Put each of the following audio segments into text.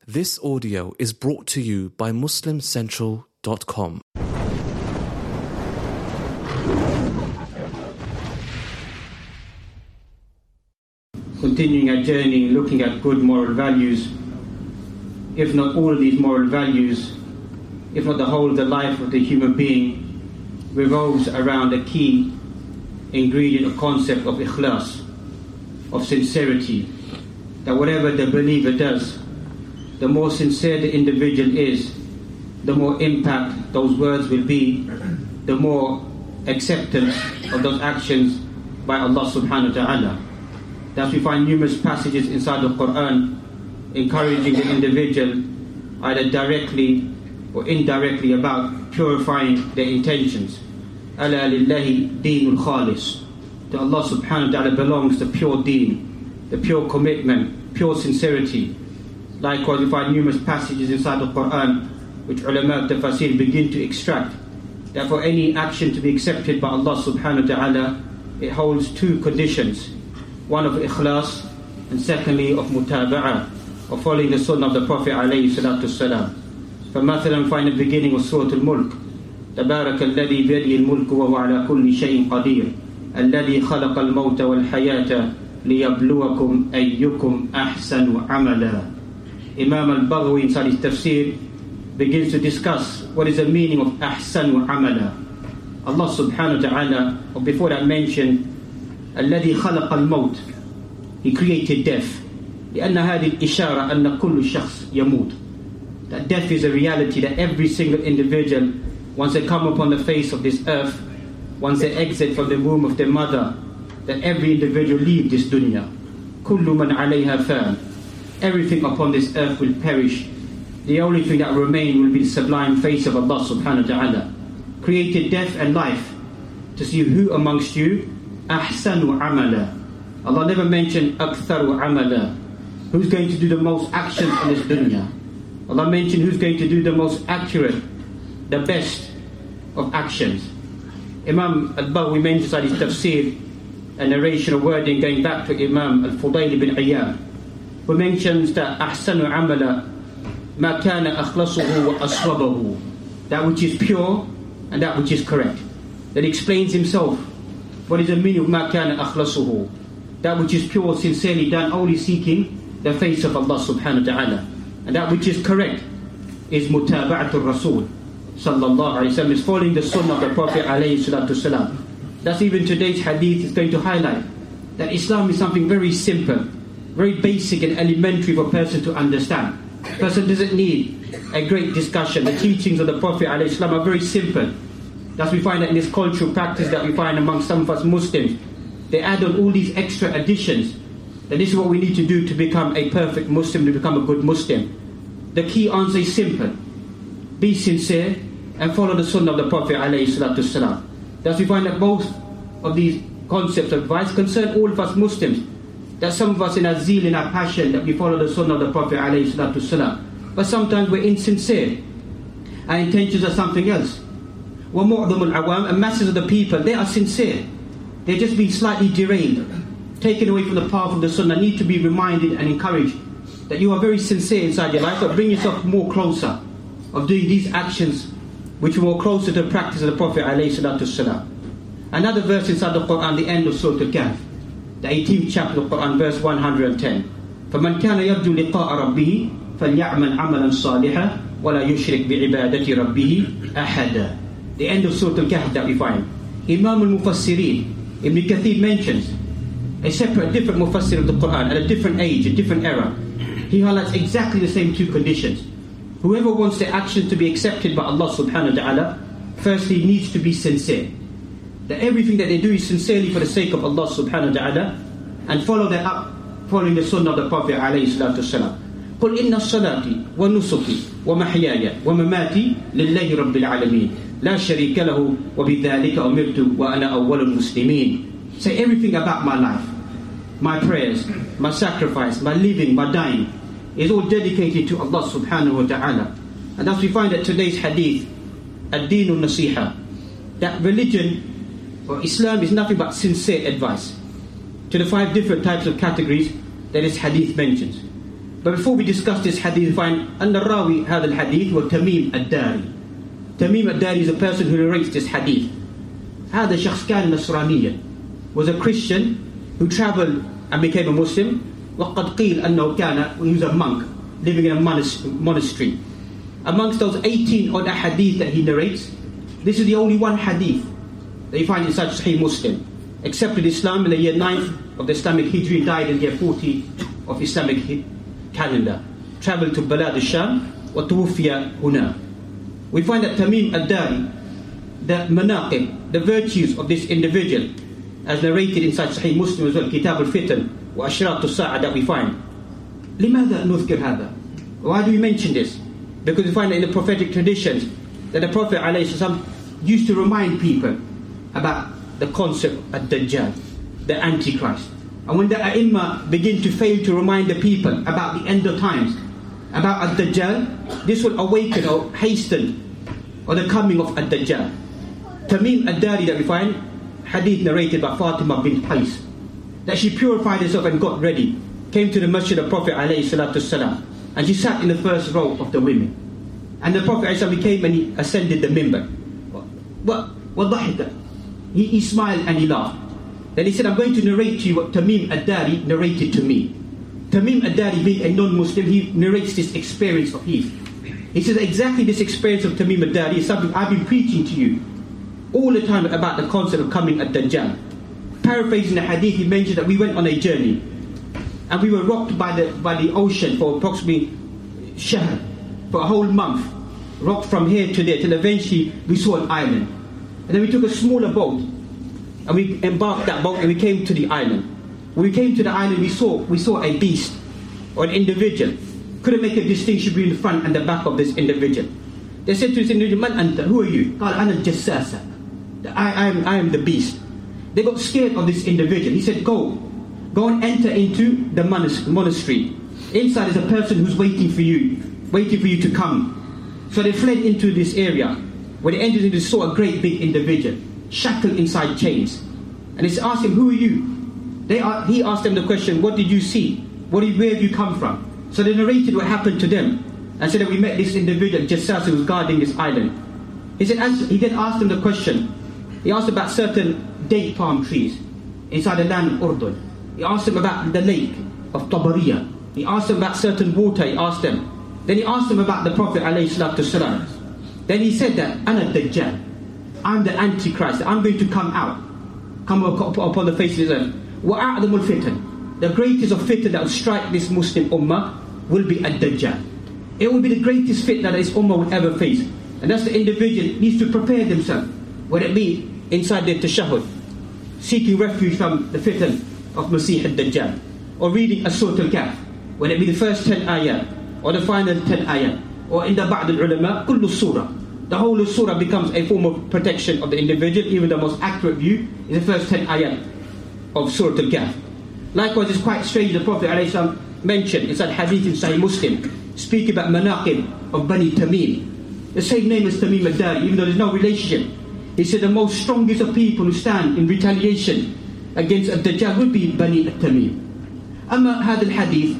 This audio is brought to you by MuslimCentral.com. Continuing our journey, looking at good moral values, if not all of these moral values, if not the whole of the life of the human being, revolves around a key ingredient or concept of ikhlas, of sincerity, that whatever the believer does, the more sincere the individual is, the more impact those words will be, the more acceptance of those actions by Allah subhanahu wa ta'ala. Thus we find numerous passages inside the Quran encouraging the individual either directly or indirectly about purifying their intentions. Ala lillahi deenul khalis. To Allah subhanahu wa ta'ala belongs the pure deen, the pure commitment, pure sincerity. Likewise we find numerous passages inside the Quran which ulama of tafsir begin to extract that for any action to be accepted by Allah subhanahu wa ta'ala, it holds two conditions. One of ikhlas, and secondly of mutaba'ah, of following the sunnah of the Prophet alayhi salatu wasalam. فمثلا find the beginning of Surah Al-Mulk. تبارك الذي بيده الملك وهو على كل شيء قدير الذي خلق الموت والحياة ليبلوكم أيكم أحسن عملا. Imam al-Baghawi inside his tafsir begins to discuss what is the meaning of ahsanu amala. Allah subhanahu wa ta'ala, or before that mentioned, الذي خلق الموت, He created death. لأن هذه الإشارة أن كل شخص يموت. That death is a reality that every single individual, once they come upon the face of this earth, once they exit from the womb of their mother, that every individual leave this dunya. كل من عليها فان. Everything upon this earth will perish. The only thing that will remain will be the sublime face of Allah subhanahu wa ta'ala. Created death and life to see who amongst you ahsanu amala. Allah never mentioned aktharu amala, who's going to do the most actions in this dunya. Allah mentioned who's going to do the most accurate, the best of actions. Imam al-Baghawi mentions at his tafsir a narration of wording going back to Imam al-Fudayl ibn Iyad, who mentions that ahsanu amala ma kana akhlasuhu wa aswabahu, that which is pure and that which is correct. That explains himself what is the meaning of ma kana akhlasuhu, that which is pure, sincerely done, only seeking the face of Allah subhanahu wa ta'ala. And that which is correct is mutaba'atul rasul sallallahu alayhi wa sallam, is following the sunnah of the Prophet alayhi salatu wasalam. That's even today's hadith is going to highlight that Islam is something very simple, very basic and elementary for a person to understand. A person doesn't need a great discussion. The teachings of the Prophet ﷺ are very simple. Thus we find that in this cultural practice that we find among some of us Muslims, they add on all these extra additions, that this is what we need to do to become a perfect Muslim, to become a good Muslim. The key answer is simple. Be sincere and follow the sunnah of the Prophet ﷺ. Thus we find that both of these concepts of advice concern all of us Muslims. That some of us in our zeal, in our passion, that we follow the sunnah of the Prophet ﷺ, but sometimes we're insincere. Our intentions are something else. وَمُعْظَمُ الْعَوَامِ, and masses of the people, they are sincere. They're just being slightly derailed, taken away from the path of the sunnah, need to be reminded and encouraged that you are very sincere inside your life, but bring yourself more closer of doing these actions which are more closer to the practice of the Prophet ﷺ. Another verse inside the Quran, the end of Surah Al-Kahf, the 18th chapter of the Quran, verse 110. فَمَنْ كَانَ يَرْجُو لِقَاءَ رَبِّهِ فَلْيَعْمَلْ عَمَلًا صَالِحًا وَلَا يُشْرِكْ بِعِبَادَةِ رَبِّهِ أَحَدًا. The end of Surah Al-Kahf that we find. Imam al-Mufassirin, Ibn Kathir mentions a separate, different Mufassir of the Quran at a different age, a different era. He highlights exactly the same two conditions. Whoever wants their actions to be accepted by Allah subhanahu wa ta'ala, firstly needs to be sincere. That everything that they do is sincerely for the sake of Allah subhanahu wa ta'ala, and follow that up, following the sunnah of the Prophet alayhi salatu wasalam. قُلْ إِنَّ الصَّلَاةِ وَنُسُكِي وَمَحْيَايَ وَمَمَاتِي لِلَّهِ رَبِّ الْعَالَمِينَ لَا شَرِيكَ لَهُ وَبِذَلِكَ أُمِرْتُ وَأَنَا أَوَّلُ الْمُسْلِمِينَ. Say everything about my life, my prayers, my sacrifice, my living, my dying, is all dedicated to Allah subhanahu wa ta'ala. And thus we find that today's hadith, ad-deen al-nasiha, that religion or Islam is nothing but sincere advice to the 5 different types of categories that this hadith mentions. But before we discuss this hadith, we find أن الراوي هذا الحديث وتميم الداري. Tamim al-Dari is a person who narrates this hadith. هذا شخص كان نصرانيا, was a Christian who travelled and became a Muslim. وقد قيل أنه كان, he was a monk living in a monastery. Amongst those 18 odd hadith that he narrates, this is the only one hadith that you find in such Sahih Muslim. Accepted Islam in the year 9th of the Islamic Hijri, died in the year 40 of Islamic calendar. Travelled to Balad al-Sham وتوفي هنا. We find that Tamim al-Dari, the manaqib, the virtues of this individual, as narrated in such Sahih Muslim as well, Kitab al-Fitan wa Ashrat al-Sa'a, that we find. لماذا نذكر هذا? Why do we mention this? Because we find that in the prophetic traditions that the Prophet ﷺ used to remind people about the concept of Dajjal, the Antichrist. And when the A'imma begin to fail to remind the people about the end of times, about Ad-Dajjal, this will awaken or hasten or the coming of Ad-Dajjal. Tamim al-Dari that we find, hadith narrated by Fatima bint Qais, that she purified herself and got ready, came to the masjid of Prophet ﷺ, and she sat in the first row of the women. And the Prophet ﷺ came and he ascended the minbar. He smiled and he laughed. Then he said, I'm going to narrate to you what Tamim al-Dari narrated to me. Tamim al-Dari, being a non-Muslim, he narrates this experience of his. He says exactly this experience of Tamim al-Dari is something I've been preaching to you all the time about the concept of coming at Dajjal. Paraphrasing the hadith, he mentioned that we went on a journey and we were rocked by the ocean for approximately shahr, for a whole month, rocked from here to there till eventually we saw an island. And then we took a smaller boat and we embarked that boat and we came to the island. When we came to the island, we saw a beast or an individual. Couldn't make a distinction between the front and the back of this individual. They said to this individual, Man anta, who are you? قال أنا الجساسة. I am the beast. They got scared of this individual. He said, go and enter into the monastery. Inside is a person who's waiting for you to come. So they fled into this area. When they entered, they saw a great big individual, shackled inside chains. And they asked him, who are you? He asked them the question, what did you see? Where have you come from? So they narrated what happened to them and said that we met this individual, Jassas, who was guarding this island. He then asked them the question. He asked about certain date palm trees inside the land of Urdun. He asked them about the lake of Tabariya. He asked them about certain water. He asked them. Then he asked them about the Prophet ﷺ. Then he said that, Ana Dajjal, I'm the Antichrist, I'm going to come upon the face of this earth. وَأَعْظَمُ الْفِتَنِ, the greatest of fitna that will strike this Muslim ummah will be Ad-Dajjal. It will be the greatest fitna that this ummah will ever face. And that's the individual needs to prepare themselves, whether it be inside their tashahhud, seeking refuge from the fitna of Masih Ad-Dajjal, or reading a Surah Al-Kahf, whether it be the first 10 ayat, or the final 10 ayat, or in the Ba'd al-Ulama, kullu surah. The whole of surah becomes a form of protection of the individual. Even the most accurate view is the first 10 ayat of Surah Al-Kahf. Likewise, it's quite strange the Prophet ﷺ mentioned, it's a hadith in Sahih Muslim, speaking about manaqib of Bani Tamim. The same name as Tamim al-Dari, even though there's no relationship. He said the most strongest of people who stand in retaliation against Ad-Dajjal would be Bani Tamim. Amma hadith hadith,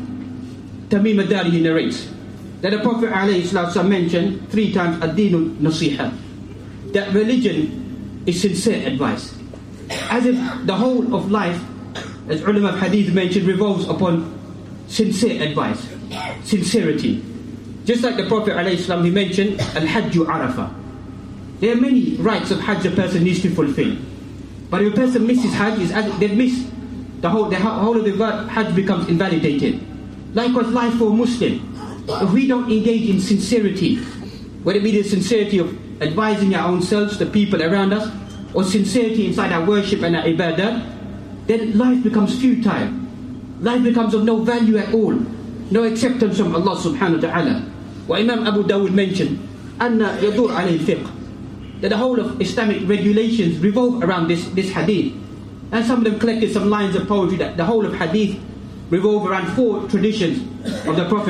Tamim al-Dari, he narrates that the Prophet ﷺ mentioned 3 times ad-dinu nasiha, that religion is sincere advice. As if the whole of life, as ulama of hadith mentioned, revolves upon sincere advice, sincerity. Just like the Prophet ﷺ, he mentioned al-hajju arafah. There are many rights of hajj a person needs to fulfill, but if a person misses hajj, it's as if they've missed the whole of the hajj becomes invalidated. Likewise, life for a Muslim, if we don't engage in sincerity, whether it be the sincerity of advising our own selves, the people around us, or sincerity inside our worship and our ibadah, then life becomes futile. Life becomes of no value at all, no acceptance from Allah subhanahu wa ta'ala. What Imam Abu Dawud mentioned, أَنَّ يَدُورْ عَلَيْهِ الْفِقْهِ, that the whole of Islamic regulations revolve around this hadith. And some of them collected some lines of poetry that the whole of hadith revolve around 4 traditions of the Prophet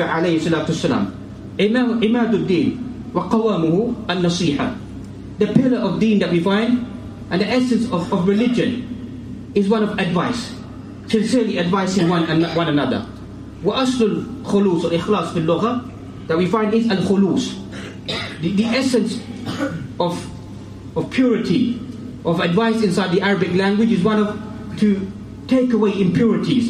ﷺ. Imaduddin wa qawamuhu an-nasiha. The pillar of deen that we find and the essence of religion is one of advice, sincerely advising one another. وأصل الخلوص or ikhlas في اللغة that we find is al-khulus, the essence of purity, of advice inside the Arabic language is one of to take away impurities.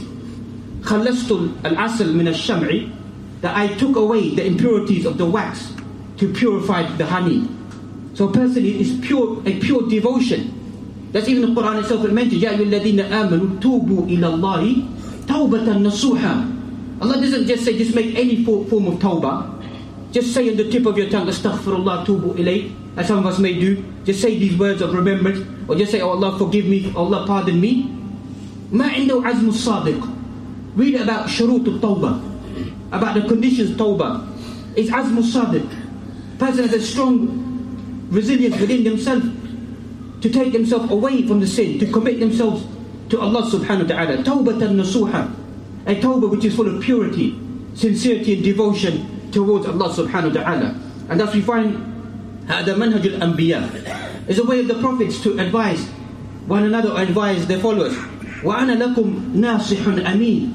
خلصت العسل من الشمع, that I took away the impurities of the wax to purify the honey. So a person is pure, a pure devotion. That's even the Quran itself mentioned. يَا أَيُّهَا الَّذِينَ آمَنُوا تُوبُوا إِلَى اللَّهِ تَوْبَةً نَصُوحًا. Allah doesn't just say, just make any form of tawbah. Just say on the tip of your tongue, astaghfirullah, tubu ilayh, as some of us may do. Just say these words of remembrance, or just say, oh Allah forgive me, Allah pardon me. مَا عِنْدَهُ عَزْمُ الصَّادِقِ. Read about shurut al-tawbah, about the conditions of tawbah. It's azm al-sadiq. Person has a strong resilience within themselves to take themselves away from the sin, to commit themselves to Allah subhanahu wa ta'ala. Tawbatan nasuha, a tawbah which is full of purity, sincerity and devotion towards Allah subhanahu wa ta'ala. And thus we find the manhaj al-anbiya is a way of the prophets to advise one another or advise their followers. وَأَنَا لَكُمْ نَاصِحٌ أَمِينٌ.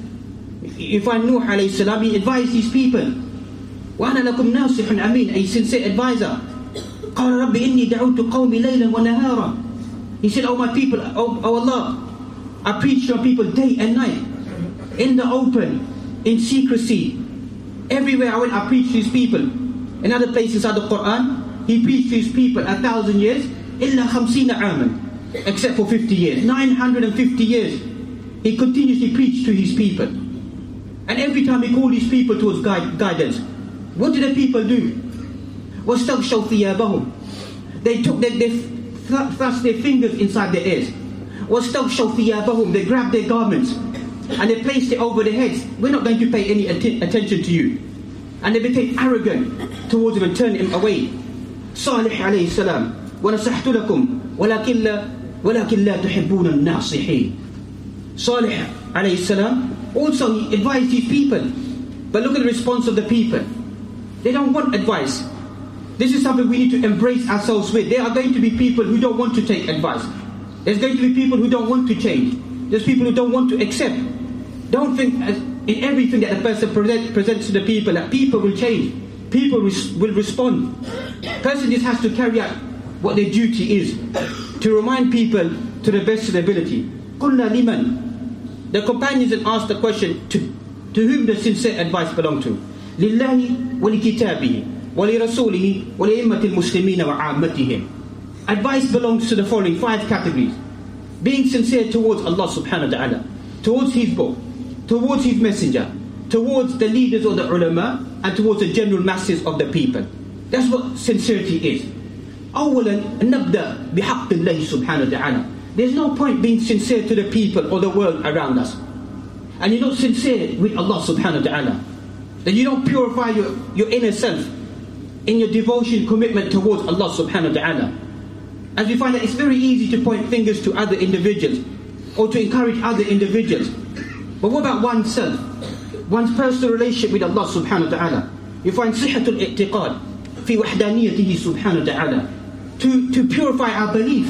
You find Nuh alayhi salam, he advised these people. وَأَنَا لَكُمْ نَاصِحٌ أَمِينٌ, a sincere advisor. قَالَ رَبِّ إِنِّي دَعُوتُ قَوْمِي لَيْلًا وَنَهَارًا. He said, oh my people, oh Allah, I preach to my people day and night, in the open, in secrecy. Everywhere I went, I preached to his people. In other places inside the Quran, he preached to his people 1,000 years, إِلَّا خَمْسِينَ عَامًا, except for 50 years. 950 years, he continuously preached to his people. And every time he called his people towards guidance, what did the people do? وَاسْتَغْشَوْا ثِيَابَهُمْ. They took they thrust their fingers inside their ears. وَاسْتَغْشَوْا ثِيَابَهُمْ. They grabbed their garments and they placed it over their heads. We're not going to pay any attention to you. And they became arrogant towards him and turned him away. Salih alayhi salam, وَنَصَحْتُ لَكُمْ وَلَكِنْ لَا تُحِبُّونَ النَّاصِحِينَ. Salih alayhi salam also he advised his people. But look at the response of the people. They don't want advice. This is something we need to embrace ourselves with. There are going to be people who don't want to take advice. There's going to be people who don't want to change. There's people who don't want to accept. Don't think in everything that a person presents to the people that people will change. People will respond. A person just has to carry out what their duty is, to remind people to the best of their ability. قُلْنَا لِمَنْ. The companions then asked the question, to whom does sincere advice belong to? لِلَّهِ وَلِكِتَابِهِ وَلِرَسُولِهِ وَلِأِمَّةِ الْمُسْلِمِينَ وَعَامَّتِهِمْ. Advice belongs to the following 5 categories. Being sincere towards Allah subhanahu wa ta'ala, towards His book, towards His messenger, towards the leaders or the ulama, and towards the general masses of the people. That's what sincerity is. أولا نبدأ بحق الله سبحانه وتعالى. There's no point being sincere to the people or the world around us, and you're not sincere with Allah subhanahu wa ta'ala. Then you don't purify your inner self in your devotion, commitment towards Allah subhanahu wa ta'ala. As we find that it's very easy to point fingers to other individuals or to encourage other individuals. But what about oneself? One's personal relationship with Allah subhanahu wa ta'ala. You find صحة الاعتقاد في وحدانيته سبحانه وتعالى. To purify our belief.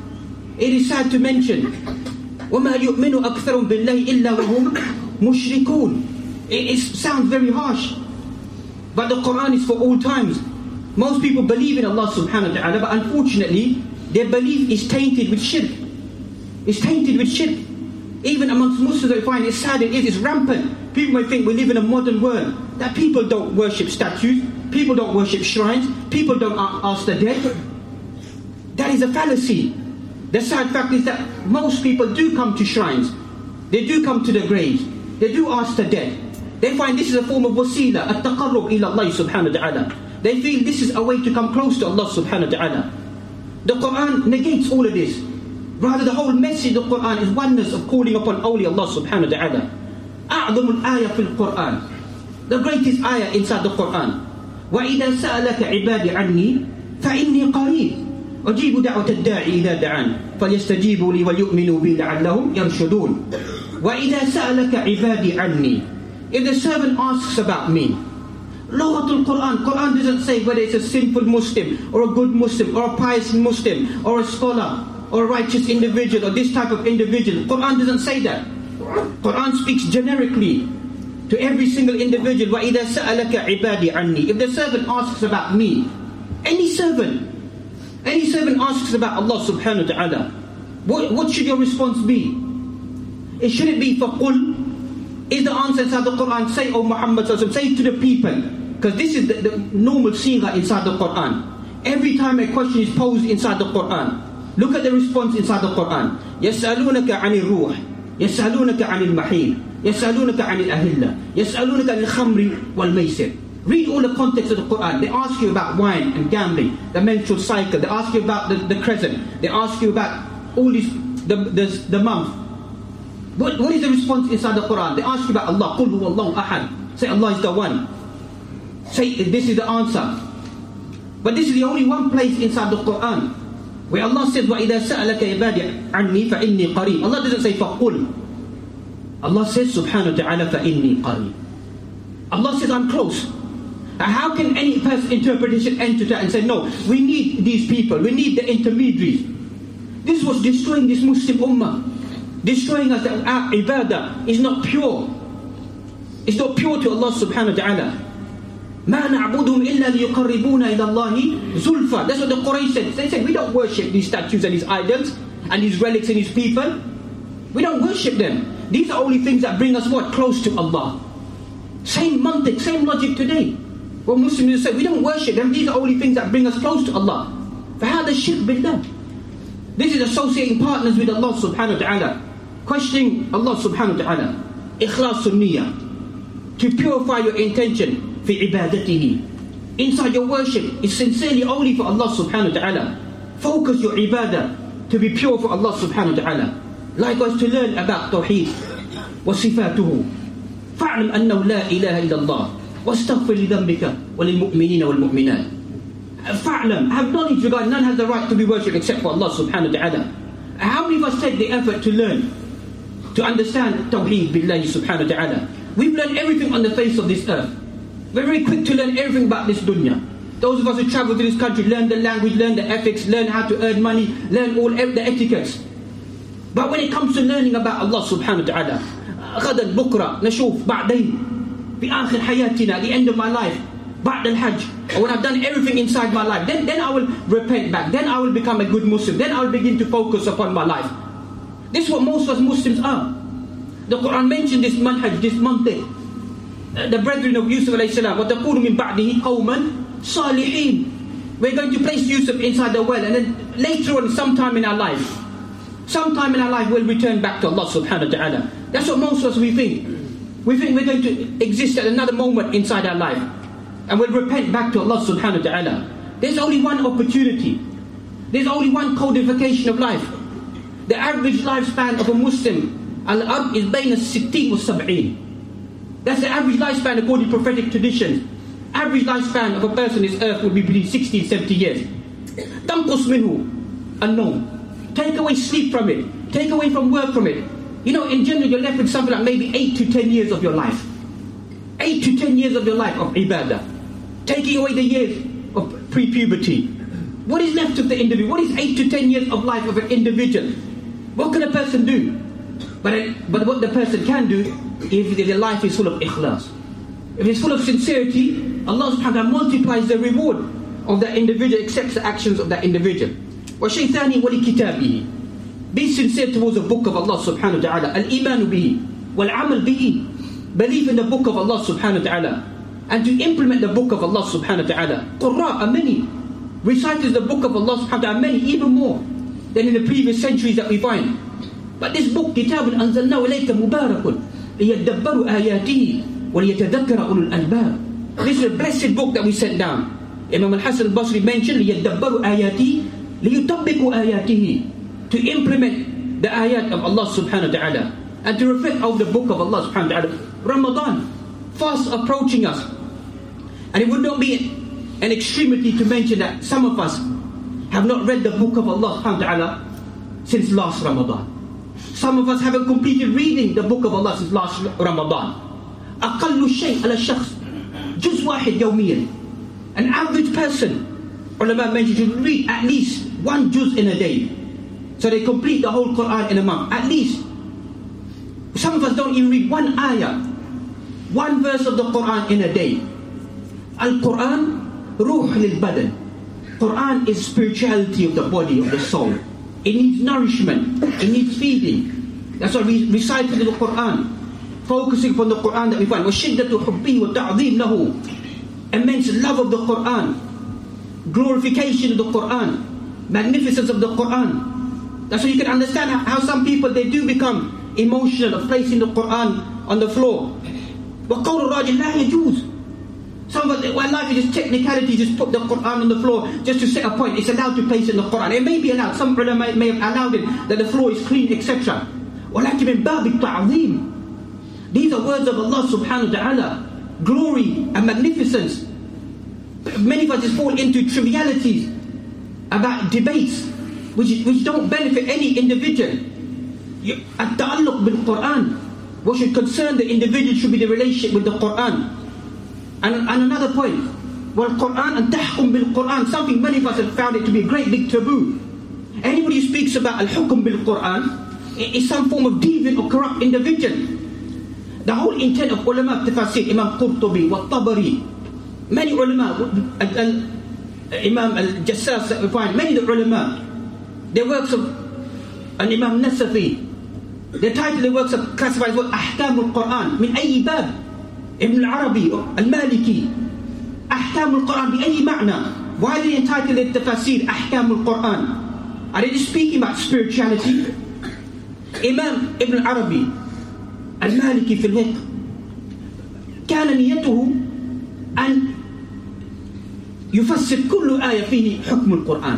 It is sad to mention وَمَا يُؤْمِنُ أَكْثَرٌ بِاللَّهِ إِلَّا وَهُمْ مُشْرِكُونَ. It sounds very harsh, but the Quran is for all times. Most people believe in Allah subhanahu wa ta'ala, but unfortunately their belief is tainted with shirk. It's tainted with shirk. Even amongst Muslims, I find it's sad, it's rampant. People may think we live in a modern world, that people don't worship statues, people don't worship shrines, people don't ask the dead. That is a fallacy. The sad fact is that most people do come to shrines, they do come to the graves, they do ask the dead. They find this is a form of wasila, at-taqarrub ila Allah subhanahu wa ta'ala. They feel this is a way to come close to Allah subhanahu wa ta'ala. The Quran negates all of this. Rather, the whole message of the Quran is oneness of calling upon only Allah subhanahu wa ta'ala. أعظم الآية في القرآن. The greatest ayah inside the Quran. وَإِذَا سَأَلَكَ عِبَادِ عَنِّي فَإِنِّي قَرِيبٌ أُجِيبُ دَعْوَةَ الدَّاعِ إِذَا دَعَانِ فَلْيَسْتَجِيبُوا لِي وَلْيُؤْمِنُوا بِي لَعَلَّهُمْ يَرْشُدُونَ. وَإِذَا سَأَلَكَ عِبَادِ عَنِّي. If the servant asks about me, Lughatul Quran. Quran doesn't say whether it's a sinful Muslim or a good Muslim or a pious Muslim or a scholar or a righteous individual or this type of individual. Quran doesn't say that. Quran speaks generically. to every single individual, وَإِذَا سَأَلَكَ عِبَادِي عَنِّي. If the servant asks about me, any servant asks about Allah subhanahu wa ta'ala, what should your response be? It shouldn't be فَقُلْ. Is the answer inside the Quran, say, O Muhammad sallallahu alaihi wasallam, say to the people, because this is the normal sigha inside the Quran. Every time a question is posed inside the Quran, look at the response inside the Quran. يَسْأَلُونَكَ عَنِ الرُّوحِ يَسْأَلُونَكَ عَنِ الْمَحِيلِ يَسْأَلُونَكَ عَنِ الْأَهِلَّةِ يَسْأَلُونَكَ عَنِ الْخَمْرِ وَالْمَيْسِرِ. Read all the context of the Quran. They ask you about wine and gambling, the menstrual cycle. They ask you about the crescent. They ask you about all these, the month. What is the response inside the Quran? They ask you about Allah. قُلْ هُوَ اللَّهُ أَحَدٌ. Say Allah is the one. Say this is the answer. But this is the only one place inside the Quran where Allah says, وَإِذَا سَأَلَكَ عِبَادِي عَنِّي فَإِنِّي قَرِيبٌ. Allah doesn't say فَقُلْ. Allah says subhanahu wa ta'ala فَإِنِّي قَرِيبٌ. Allah says I'm close. How can any person interpretation enter that and say, no, we need these people, we need the intermediaries? This was destroying this Muslim ummah, destroying us, that our ibadah is not pure. It's not pure to Allah subhanahu wa ta'ala. مَا نَعْبُدُهُمْ إِلَّا لِيُقَرِّبُونَ إِلَى اللَّهِ زُلْفًا. That's what the Quraysh said. They said, we don't worship these statues and these idols and these relics and these people. We don't worship them. These are only things that bring us what? Close to Allah. Same mantiq, same logic today. What Muslims say, we don't worship them. These are only things that bring us close to Allah. فَهَذَا الشِّرْكُ بِاللَّهِ. This is associating partners with Allah subhanahu wa ta'ala. Questioning Allah subhanahu wa ta'ala. إِخْلَاصُ النِّيَّةِ. To purify your intention. في عبادته. Inside your worship is sincerely only for Allah subhanahu wa ta'ala. Focus your ibadah to be pure for Allah subhanahu wa ta'ala. Likewise to learn about Tawheed وصفاته. فاعلم أنه لا إله إلا الله واستغفر لذنبك وللمؤمنين والمؤمنات. فاعلم, have knowledge regarding none has the right to be worshipped except for Allah subhanahu wa ta'ala. How many of us take the effort to learn, to understand Tawheed billahi subhanahu wa ta'ala? We've learned everything on the face of this earth. We're very quick to learn everything about this dunya. Those of us who travel to this country learn the language, learn the ethics, learn how to earn money, learn all the etiquettes. But when it comes to learning about Allah subhanahu wa ta'ala, غدا بكرة نشوف بعدين في آخر حياتنا, at the end of my life, بعد الحج, or when I've done everything inside my life, then I will repent back, then I will become a good Muslim, then I will begin to focus upon my life. This is what most of us Muslims are. The Quran mentioned this manhaj, this mantiq. The brethren of Yusuf alayhi salam, وَتَقُولُ مِنْ بَعْدِهِ قَوْمًا صَالِحِينَ. We're going to place Yusuf inside the well, and then later on, sometime in our life we'll return back to Allah subhanahu wa ta'ala. That's what most of us we think. We think we're going to exist at another moment inside our life, and we'll repent back to Allah subhanahu wa ta'ala. There's only one opportunity. There's only one codification of life. The average lifespan of a Muslim, al-ard, is bayna 60 wa 70. That's the average lifespan according to prophetic traditions. Average lifespan of a person on this earth would be between 60 and 70 years. تنقص منه النوم. Take away sleep from it. Take away from work from it. You know, in general, you're left with something like maybe 8 to 10 years of your life. 8 to 10 years of your life of ibadah. Taking away the years of pre-puberty. What is left of the individual? What is 8 to 10 years of life of an individual? What can a person do? But what the person can do, if their life is full of ikhlas, if it's full of sincerity, Allah subhanahu wa ta'ala multiplies the reward of that individual, accepts the actions of that individual. وَشَيْثَانِي وَلِكِتَابِهِ. Be sincere towards the book of Allah subhanahu wa ta'ala. Al-imanu bihi wal-amal bihi. Believe in the book of Allah subhanahu wa ta'ala and to implement the book of Allah subhanahu wa ta'ala. Qurra are many. Reciters the book of Allah subhanahu wa ta'ala many, even more than in the previous centuries that we find. But this book, كتاب أنزلناه إليك مبارك ليدبروا آياته وليتذكر أولو الألباب. This is a blessed book that we sent down. Imam al-Hasan al-Basri mentioned ليدبروا آياته ليطبقوا آياته, to implement the ayat of Allah subhanahu wa ta'ala and to reflect over the book of Allah subhanahu wa ta'ala. Ramadan, fast approaching us, and it would not be an extremity to mention that some of us have not read the book of Allah subhanahu wa ta'ala since last Ramadan. Some of us haven't completed reading the book of Allah since last Ramadan. أقل شيء على الشخص جزء واحد يوميا. An average person, ulama mentioned, should read at least one juz in a day. So they complete the whole Quran in a month, at least. Some of us don't even read one ayah. one verse of the Quran in a day. Al-Quran, ruh lil-badan. Quran is spirituality of the body, of the soul. It needs nourishment. It needs feeding. That's why we recited the Quran, focusing on the Quran that we find. وَشِدَّةُ حُبِّي وَتَعْظِيمْ لَهُ. Immense love of the Quran, glorification of the Quran, magnificence of the Quran. That's why you can understand how some people, they do become emotional of placing the Quran on the floor. وَقَوْلُ الرَّاجِلِ لَا يَجُوزُ. Some of our life is just technicality, just put the Quran on the floor just to set a point. It's allowed to place it in the Quran. It may be allowed. Some ulama may have allowed it, that the floor is clean, etc. وَلَكِنْ مِنْ بَابِ التَّعْظِيمِ. These are words of Allah subhanahu wa ta'ala. Glory and magnificence. Many of us just fall into trivialities about debates which don't benefit any individual. At-ta'alluq bil-Quran. What should concern the individual should be the relationship with the Quran. And another point, Quran and tahkum bil-Quran, something many of us have found it to be a great big taboo. Anybody who speaks about al-hukum bil-Quran is some form of deviant or corrupt individual. The whole intent of ulama tafsir, Imam Qurtubi wa Tabari, many ulama, Imam al-Jassas, we find many of the ulama, their works of, and Imam Nasafi, the title of the works of classified as Ahkam al-Quran, min ayyi bab, Ibn al-Arabi, al-Maliki, Ahkam al-Quran, bi ayyi ma'na. Why are they entitled to tafsir, Ahkam al-Quran? Are they just speaking about spirituality? Imam Ibn al-Arabi, al-Maliki fi al-Fiqh, كان نيته أن يفسر كل آية فيه حكم القرآن.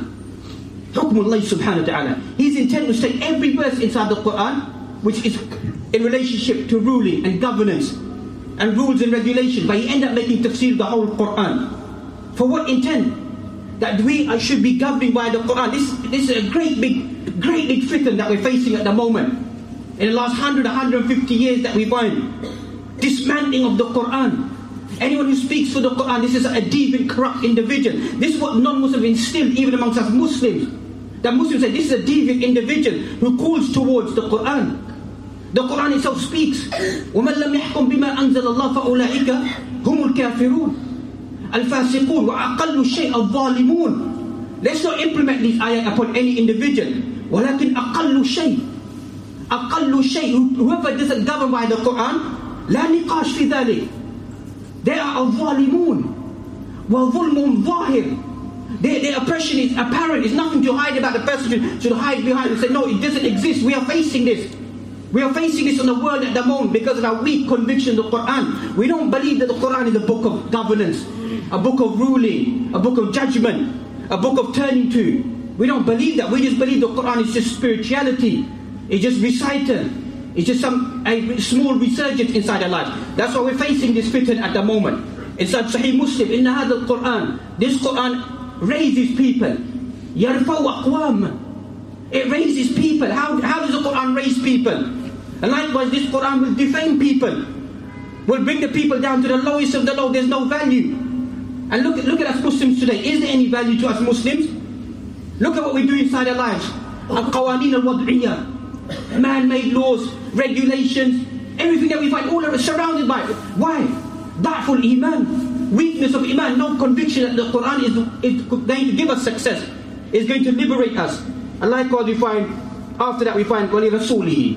حكم الله سبحانه وتعالى. His intent was to take every verse inside the Quran, which is in relationship to ruling and governance and rules and regulations, but he ended up making tafsir of the whole Quran. For what intent? That we should be governing by the Quran. This is a great big fitna that we're facing at the moment. In the last 150 years that we find dismantling of the Quran. Anyone who speaks for the Quran, this is a deviant, corrupt individual. This is what non-Muslims instill even amongst us Muslims. That Muslims say this is a deviant individual who calls towards the Quran. The Quran itself speaks. وَمَنْ لَمْ يَحْكُمْ بِمَا أَنزَلَ اللَّهُ فَأُولَٰئِكَ هُمُ الْكَافِرُونَ الْفَاسِقُونَ وَأَقَلُّ الشَّيْءِ الظَّالِمُونَ. Let's not implement these ayat upon any individual. وَلَكِنْ أَقَلُّ الشَّيْءِ أَقَلُّ الشَّيْء. Whoever doesn't govern by the Quran, لَا نِقَاشْ فِي ذَلِكَ. They are الظَّالِمُونَ وَظُلْمُهُمْ ظَاهِرٌ. Their oppression is apparent. It's nothing to hide about. The person should hide behind and say, no, it doesn't exist. We are facing this. We are facing this in the world at the moment because of our weak conviction of the Quran. We don't believe that the Quran is a book of governance, a book of ruling, a book of judgment, a book of turning to. We don't believe that. We just believe the Quran is just spirituality. It's just recital. It's just a small resurgence inside our life. That's why we're facing this fitna at the moment. Inside Sahih Muslim, in hadha al-Quran, this Quran raises people. Yarfaw aqwam. It raises people. How does the Quran raise people? And likewise, this Quran will defame people. Will bring the people down to the lowest of the low. There's no value. And look at us Muslims today. Is there any value to us Muslims? Look at what we do inside our lives. Al-Qawaneen al-Wad'iyah. Man-made laws, regulations, everything that we find, all are surrounded by it. Why? Da'ful iman, weakness of iman, no conviction that the Quran is going to give us success, is going to liberate us. And likewise we find, after that we find, wali rasulihi,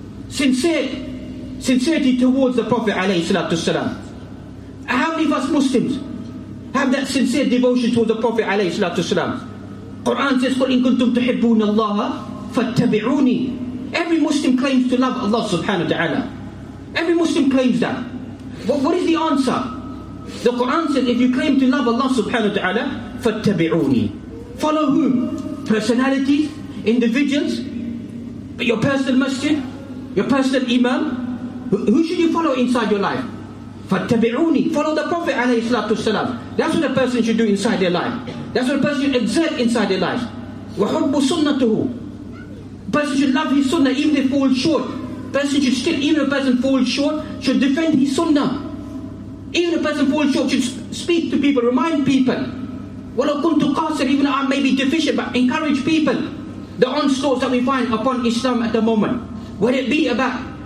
sincerity towards the Prophet alayhi salatu wasalam. How many of us Muslims have that sincere devotion towards the Prophet alayhi salatu wasalam? Quran says, قُلْ إِن كُنْتُمْ تُحِبُّونَ اللَّهَ فَاتَّبِعُونِي. Every Muslim claims to love Allah subhanahu wa ta'ala. Every Muslim claims that. What is the answer? The Quran says, if you claim to love Allah subhanahu wa ta'ala, فَاتَّبِعُونِي. Follow whom? Personalities? Individuals? Your personal masjid? Your personal imam? Who should you follow inside your life? فَاتَّبِعُونِي. Follow the Prophet alayhi salatu wasalam. That's what a person should do inside their life. That's what a person should exert inside their life. وَحُبُّ سُنَّتُهُ. Person should love his sunnah even if they fall short. Person should still, even if a person falls short, should defend his sunnah. Even if a person falls short, should speak to people, remind people. وَلَوْ كُنْتُ قَاسِرٍ. Even though I may be deficient, but encourage people. The onslaughts that we find upon Islam at the moment, whether it be about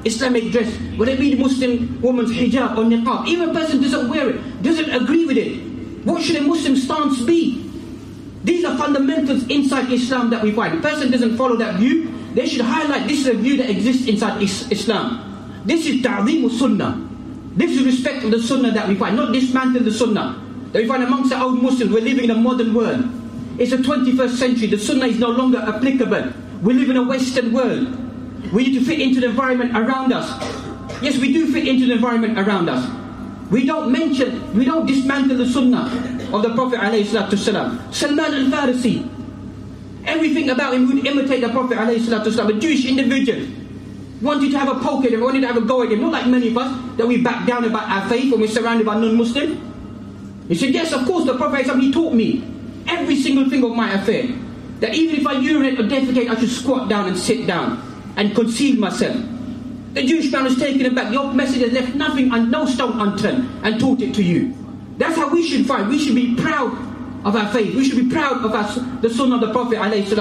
Islamic dress, whether it be the Muslim woman's hijab or niqab, even a person doesn't wear it, doesn't agree with it, what should a Muslim stance be? These are fundamentals inside Islam that we find. A person doesn't follow that view, they should highlight this is a view that exists inside Islam. This is ta'zeem sunnah. This is respect of the sunnah that we find, not dismantle the sunnah that we find amongst our old Muslims. We're living in a modern world. It's the 21st century. The sunnah is no longer applicable. We live in a Western world. We need to fit into the environment around us. Yes, we do fit into the environment around us. We don't dismantle the sunnah of the Prophet ﷺ. Salman al-Farisi, everything about him would imitate the Prophet ﷺ, a Jewish individual. Wanted to have a poke at him, wanted to have a go at him. Not like many of us, that we back down about our faith when we're surrounded by non-Muslims. He said, yes, of course, the Prophet ﷺ, he taught me every single thing of my affair. That even if I urinate or defecate, I should squat down and sit down and conceal myself. The Jewish man was taken aback. Your message has left nothing and no stone unturned and taught it to you. That's how we should find. We should be proud of our faith. We should be proud of the sunnah of the Prophet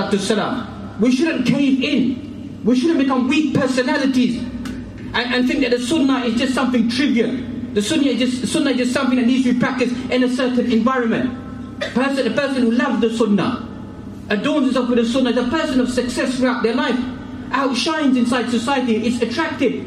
ﷺ. We shouldn't cave in. We shouldn't become weak personalities and think that the sunnah is just something trivial. The sunnah is just something that needs to be practiced in a certain environment. A person who loves the sunnah, adorns himself with the sunnah, is a person of success throughout their life, outshines inside society, is attracted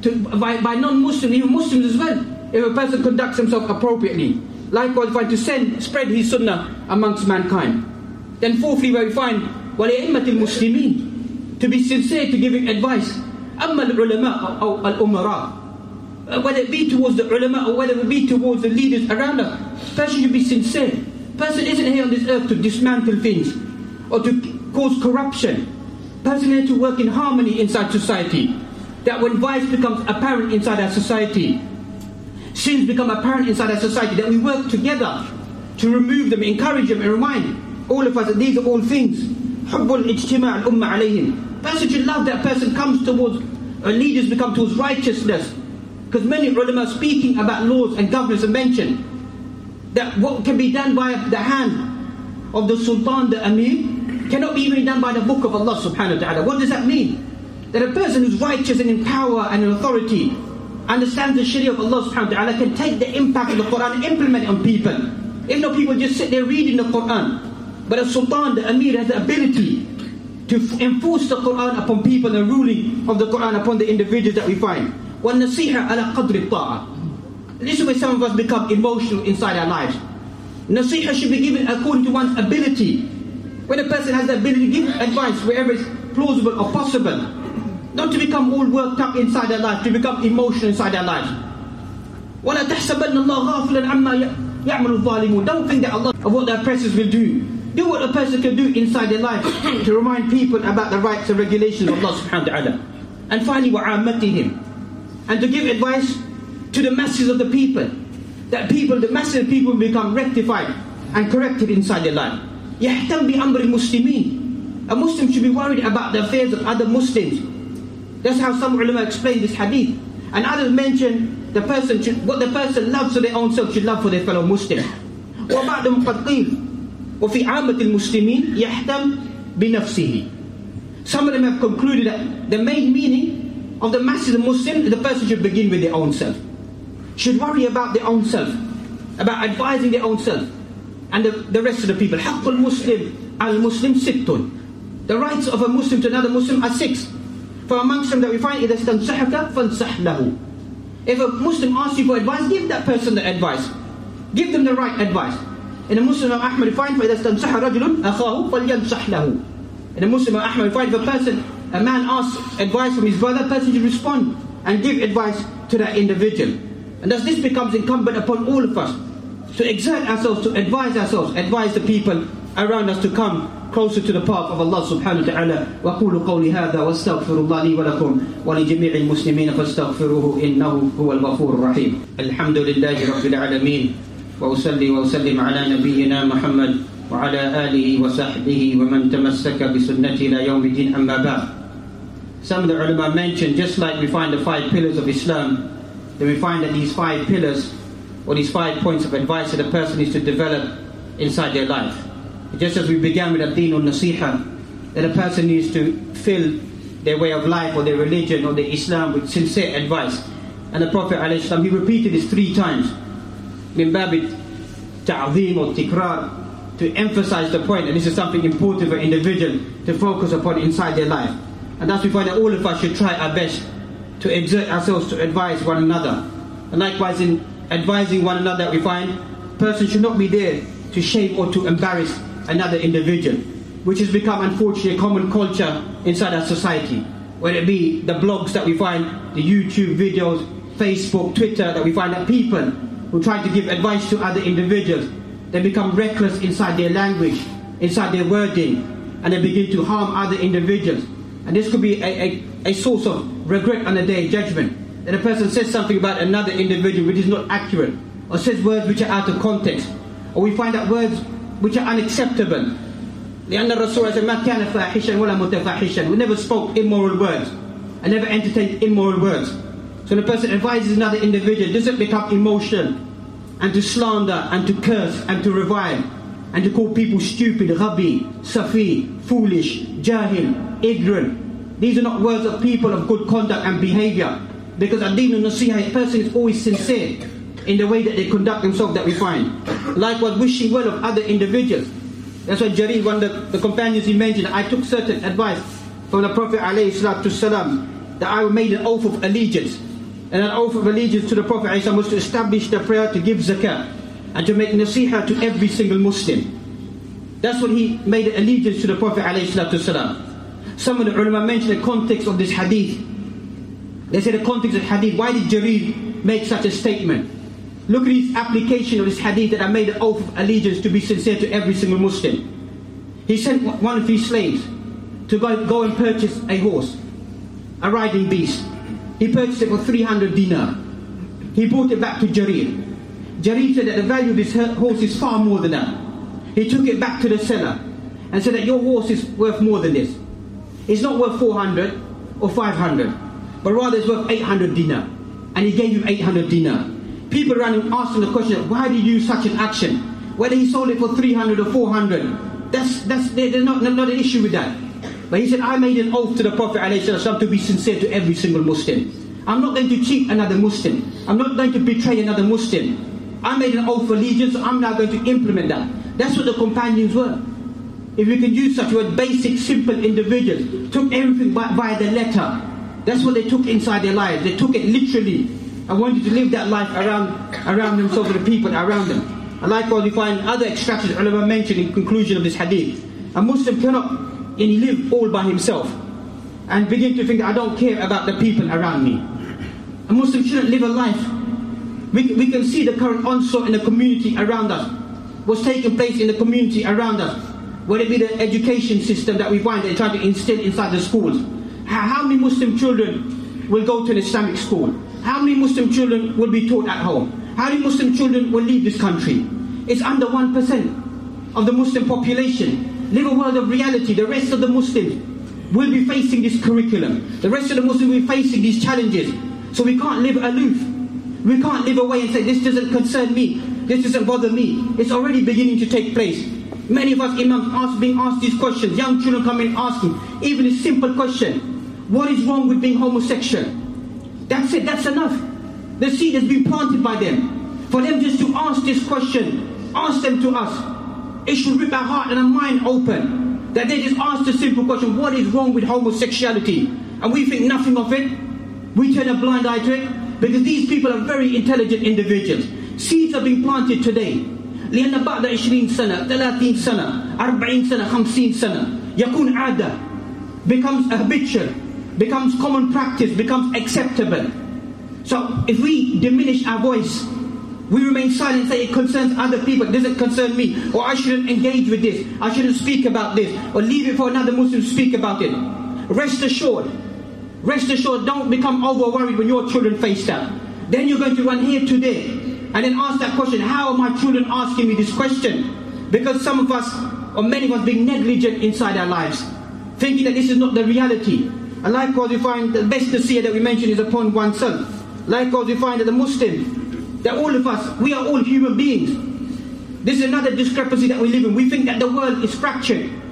by non-Muslims, even Muslims as well, if a person conducts himself appropriately. Likewise, find to spread his sunnah amongst mankind. Then fourthly, where we find وَلِأِمَّةِ الْمُسْلِمِينَ, to be sincere to giving advice. أَمَّا الْعُلَمَاء أَوْ الْأُمَرَاء, whether it be towards the ulama or whether it be towards the leaders around us, person should be sincere. Person isn't here on this earth to dismantle things or to cause corruption. Person here to work in harmony inside society. That when vice becomes apparent inside our society, sins become apparent inside our society, that we work together to remove them, encourage them, and remind all of us that these are all things. حُبُّ الْإِجْتِمَاعِ الْأُمَّةِ عَلَيْهِمْ. Person should love that person comes towards, leaders become towards righteousness. Because many ulama speaking about laws and governance have mentioned that what can be done by the hand of the Sultan, the Amir, cannot be even done by the book of Allah subhanahu wa ta'ala. What does that mean? That a person who's righteous and in power and in authority understands the Sharia of Allah subhanahu wa ta'ala can take the impact of the Quran and implement it on people. If not, people just sit there reading the Quran. But a Sultan, the Amir, has the ability to enforce the Quran upon people and ruling of the Quran upon the individuals that we find. وَالنَّصِيحَةَ عَلَى قَدْرِ الطَّاعَةِ. This is where some of us become emotional inside our lives. Nasiha should be given according to one's ability. When a person has the ability to give advice wherever it's plausible or possible, not to become all worked up inside their life, to become emotional inside their lives. وَلَا تَحْسَبَنَّ اللَّهَ غَافِلًا عَمَّا يَعْمَلُ الظَّالِمُونَ. Don't think that Allah of what the oppressors will do. Do what a person can do inside their life to remind people about the rights and regulations of Allah subhanahu wa ta'ala. And finally, وَعَامَّتِهِمْ, and to give advice to the masses of the people, that the masses of people become rectified and corrected inside their life. يَحْتَمْ بِأَمْرِ الْمُسْلِمِينَ. A Muslim should be worried about the affairs of other Muslims. That's how some ulama explain this hadith. And others mention what the person loves for their own self should love for their fellow Muslims. وَبَعْدُمْ قَدْ قِيلَ وَفِي عَامَةِ الْمُسْلِمِينَ يَحْتَمْ بِنَفْسِهِ. Some of them have concluded that the main meaning of the masses of Muslims, the person should begin with their own self. Should worry about their own self, about advising their own self, and the rest of the people. حَقُّ الْمُسْلِمِ al-Muslim sittun. The rights of a Muslim to another Muslim are 6. For amongst them that we find, إِذَا اسْتَنْصَحَكَ فَانْصَحْ لَهُ. If a Muslim asks you for advice, give that person the advice. Give them the right advice. In a Muslim of Ahmad, we find, فَإِذَا اسْتَنْصَحَ رَجُلٌ أَخَاهُ فَلْيَنْصَحْ لَهُ. In a Muslim of Ahmad, we find, if a man asks advice from his brother, a person should respond and give advice to that individual. And thus this becomes incumbent upon all of us to exert ourselves, to advise the people around us to come closer to the path of Allah subhanahu wa ta'ala. وَقُولُوا قَوْلِ هَذَا وَاسْتَغْفِرُوا اللَّهِ لِي وَلَكُمْ وَلِجَمِيعِ الْمُسْلِمِينَ فَاسْتَغْفِرُوهُ إِنَّهُ هُوَ الْغَفُورُ الرَّحِيمُ. الحمد لله رب العالمين وأصلي وأسلم على نبينا محمد وعلى آله وصحبه ومن تمسك بسنته إلى يوم الدين أما بعد. Some of the ulama mentioned, just like we find the 5 pillars of Islam, then we find that these 5 pillars or these 5 points of advice that a person needs to develop inside their life. Just as we began with ad-deen al-nasiha, that a person needs to fill their way of life or their religion or their Islam with sincere advice. And the Prophet ﷺ, he repeated this 3 times. Min babi ta'zeem or tikrar, to emphasize the point that this is something important for an individual to focus upon inside their life. And thus we find that all of us should try our best to exert ourselves to advise one another. And likewise in advising one another, we find a person should not be there to shame or to embarrass another individual, which has become unfortunately a common culture inside our society. Whether it be the blogs that we find, the YouTube videos, Facebook, Twitter, that we find that people who try to give advice to other individuals, they become reckless inside their language, inside their wording, and they begin to harm other individuals. And this could be a source of regret on the day of judgment, that a person says something about another individual which is not accurate, or says words which are out of context, or we find that words which are unacceptable. لأن الرسول said ما كان فاحشا ولا متفاحشا. We never spoke immoral words and never entertained immoral words. So when a person advises another individual, it doesn't become emotional and to slander and to curse and to revile and to call people stupid, ghabi, safi, foolish, jahil, ignorant. These are not words of people of good conduct and behavior, because ad-din al-nasiha, a person is always sincere in the way that they conduct themselves, that we find. Likewise, wishing well of other individuals. That's why Jarir, one of the companions, he mentioned, I took certain advice from the Prophet ﷺ that I made an oath of allegiance. And an oath of allegiance to the Prophet ﷺ was to establish the prayer to give zakah and to make nasiha to every single Muslim. That's what he made an allegiance to the Prophet ﷺ. Some of the ulama mentioned the context of this hadith. They say the context of the hadith, why did Jarir make such a statement? Look at his application of this hadith, that I made an oath of allegiance to be sincere to every single Muslim. He sent one of his slaves to go and purchase a horse, a riding beast. He purchased it for 300 dinar. He brought it back to Jarir. Jarir said that the value of this horse is far more than that. He took it back to the seller and said that your horse is worth more than this. It's not worth 400 or 500, but rather it's worth 800 dinar. And he gave him 800 dinar. People around him asked him the question, why did you use such an action? Whether he sold it for 300 or 400, there's not an issue with that. But he said, I made an oath to the Prophet ﷺ to be sincere to every single Muslim. I'm not going to cheat another Muslim. I'm not going to betray another Muslim. I made an oath of allegiance, so I'm now going to implement that. That's what the companions were. If we can use such word, basic, simple individuals, took everything by the letter. That's what they took inside their lives. They took it literally and wanted to live that life around themselves and the people around them. And likewise we find other extractions ulama mentioned in conclusion of this hadith. A Muslim cannot live all by himself and begin to think, I don't care about the people around me. A Muslim shouldn't live a life. We can see the current onslaught in the community around us, what's taking place in the community around us, whether it be the education system that we find they're trying to instill inside the schools. How many Muslim children will go to an Islamic school? How many Muslim children will be taught at home? How many Muslim children will leave this country? It's under 1% of the Muslim population. Live a world of reality. The rest of the Muslims will be facing this curriculum. The rest of the Muslims will be facing these challenges. So we can't live aloof. We can't live away and say, this doesn't concern me. This doesn't bother me. It's already beginning to take place. Many of us imams being asked these questions. Young children come in asking, even a simple question. What is wrong with being homosexual? That's it, that's enough. The seed has been planted by them. For them just to ask this question, ask them to us. It should rip our heart and our mind open. That they just ask the simple question, what is wrong with homosexuality? And we think nothing of it. We turn a blind eye to it. Because these people are very intelligent individuals. Seeds are being planted today. لأن بعد 20 سنة 30 سنة 40 سنة 50 سنة يكون عادة, becomes habitual, becomes common practice, becomes acceptable. So if we diminish our voice, we remain silent and say it concerns other people, it doesn't concern me, or I shouldn't engage with this, I shouldn't speak about this, or leave it for another Muslim to speak about it. Rest assured, don't become over worried when your children face that. Then you're going to run here today and then ask that question, how are my children asking me this question? Because some of us, or many of us, being negligent inside our lives, thinking that this is not the reality. And likewise we find the best nasiyah that we mention is upon oneself. Likewise we find that the Muslim, that all of us, we are all human beings. This is another discrepancy that we live in. We think that the world is fractured.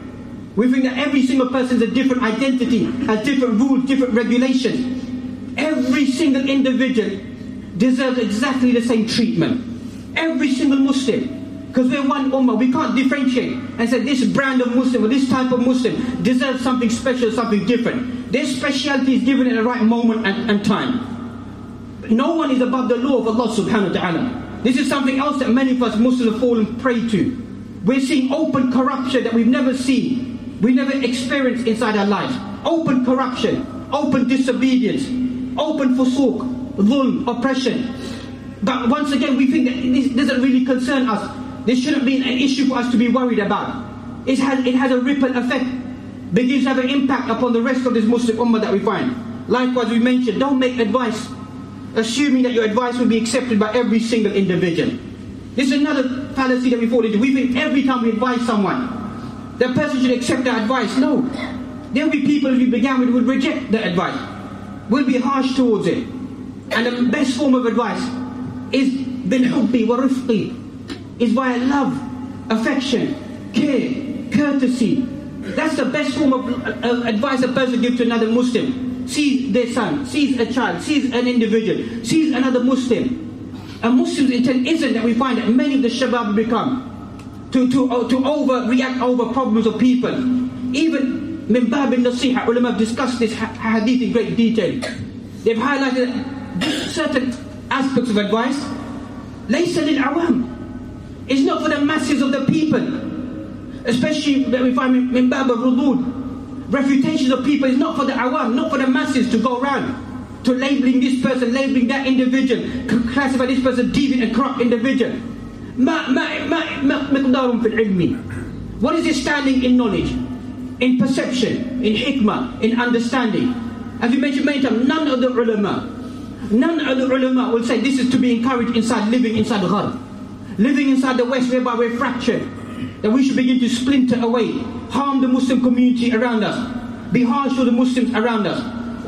We think that every single person is a different identity, has different rules, different regulations. Every single individual deserves exactly the same treatment. Every single Muslim. Because we're one ummah, we can't differentiate and say this brand of Muslim or this type of Muslim deserves something special, something different. Their speciality is given at the right moment and time. No one is above the law of Allah subhanahu wa ta'ala. This is something else that many of us Muslims have fallen prey to. We're seeing open corruption that we've never seen, we've never experienced inside our lives. Open corruption, open disobedience, open fusuq, dhulm, oppression. But once again, we think that this doesn't really concern us. This shouldn't be an issue for us to be worried about. It has a ripple effect, begins to have an impact upon the rest of this Muslim ummah that we find. Likewise, we mentioned, don't make advice assuming that your advice will be accepted by every single individual. This is another fallacy that we fall into. We think every time we advise someone, that person should accept that advice. No. There will be people we began with who would reject the advice, will be harsh towards it. And the best form of advice is bil-hubbi wa rifqi, is via love, affection, care, courtesy. That's the best form of advice a person gives to another Muslim. Sees their son, sees a child, sees an individual, sees another Muslim. A Muslim's intent isn't that we find that many of the shabab become to overreact over problems of people. Even min bab al-nasiha, ulama have discussed this hadith in great detail. They've highlighted certain aspects of advice. Laysa lil-awam. It's not for the masses of the people, especially that we find min bab al-rudud. Refutations of people is not for the awam, not for the masses to go around to labeling this person, labeling that individual, classify this person deviant and corrupt individual. What is it standing in knowledge, in perception, in hikmah, in understanding? As we mentioned many times, none of the ulama will say this is to be encouraged inside, living inside the Gharb, living inside the West, whereby we're fractured, that we should begin to splinter away, harm the Muslim community around us, be harsh to the Muslims around us.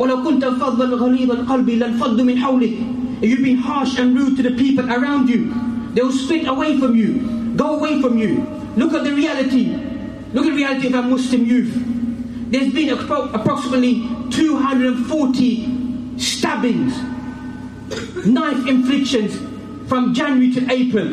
If you've been harsh and rude to the people around you, they will split away from you, go away from you. Look at the reality. Look at the reality of our Muslim youth. There's been approximately 240 stabbings, knife inflictions from January to April.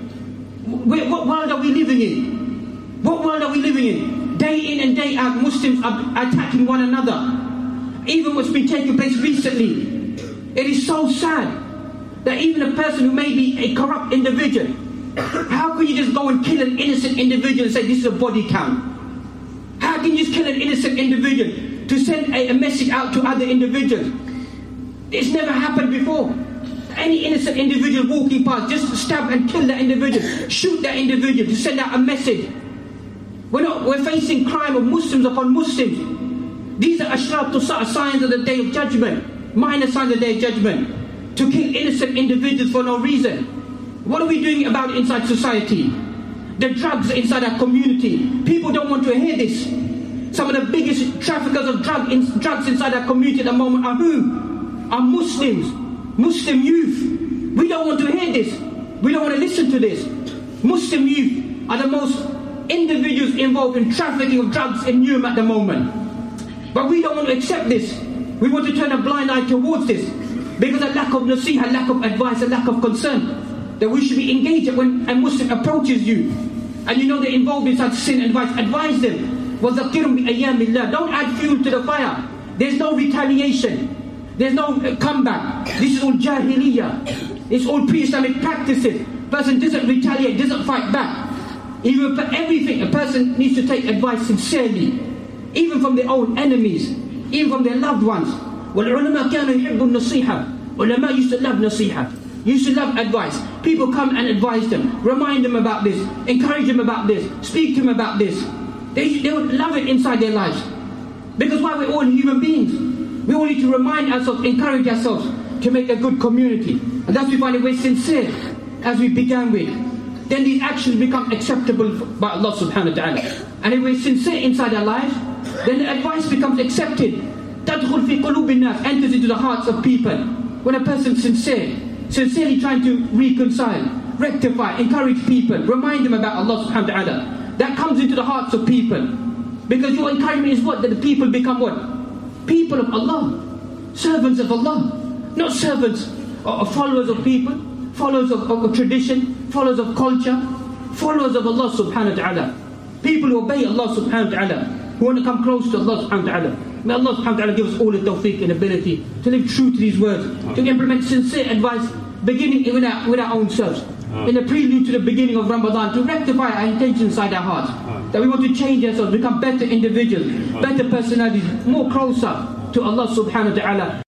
What world are we living in? What world are we living in? Day in and day out, Muslims are attacking one another. Even what's been taking place recently, it is so sad that even a person who may be a corrupt individual, how can you just go and kill an innocent individual and say this is a body count? How can you just kill an innocent individual to send a message out to other individuals? It's never happened before. Any innocent individual walking past, just stab and kill that individual, shoot that individual to send out a message. We're facing crime of Muslims upon Muslims. These are ashratu signs of the Day of Judgment, minor signs of the Day of Judgment, to kill innocent individuals for no reason. What are we doing about it inside society? The drugs inside our community. People don't want to hear this. Some of the biggest traffickers of drugs inside our community at the moment are who? Are Muslims, Muslim youth. We don't want to hear this. We don't want to listen to this. Muslim youth are the most individuals involved in trafficking of drugs in Europe at the moment. But we don't want to accept this. We want to turn a blind eye towards this because of lack of nasiha, lack of advice, and lack of concern. That we should be engaged when a Muslim approaches you and you know they're involved in such sin, advise them. وَذَكِّرْهُمْ بِأَيَّامِ اللَّهِ. Don't add fuel to the fire. There's no retaliation. There's no comeback. This is all jahiliyyah. It's all pre-Islamic practices. Person doesn't retaliate, doesn't fight back. Even for everything, a person needs to take advice sincerely, even from their own enemies, even from their loved ones. وَالْعُلَمَا كَانُوا يُحِبُّ النَّصِيحَةِ. Ulama used to love nasiha, used to love advice. People come and advise them, remind them about this, encourage them about this, speak to them about this. They would love it inside their lives. Because why? We're all human beings. We all need to remind ourselves, encourage ourselves to make a good community. And that's why we find it we're sincere, as we began with. Then these actions become acceptable by Allah subhanahu wa ta'ala. And if we're sincere inside our lives, then the advice becomes accepted. تَدْخُلْ فِي قُلُوبِ النَّاسِ, enters into the hearts of people. When a person's sincerely trying to reconcile, rectify, encourage people, remind them about Allah subhanahu wa ta'ala, that comes into the hearts of people. Because your encouragement is what? That the people become what? People of Allah. Servants of Allah. Not servants or followers of people, followers of tradition, followers of culture, followers of Allah subhanahu wa ta'ala. People who obey Allah subhanahu wa ta'ala, who want to come close to Allah subhanahu wa ta'ala. May Allah subhanahu wa ta'ala give us all the tawfiq and ability to live true to these words, to implement sincere advice, beginning with our own selves. In the prelude to the beginning of Ramadan, to rectify our intentions inside our hearts, that we want to change ourselves, become better individuals, better personalities, more closer to Allah subhanahu wa ta'ala.